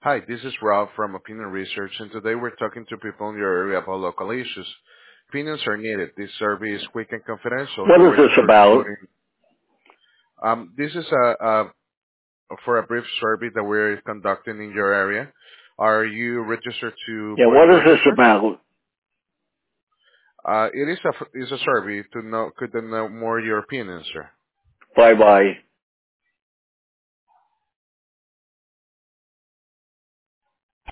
Hi, this is Rob from Opinion Research, and today we're talking to people in your area about local issues. Opinions are needed. This survey is quick and confidential. What No is this experts, about? including. This is for a brief survey that we're conducting in your area. Are you registered to Yeah, vote what is this register? about? It is a survey to know more your opinions, sir. Bye bye.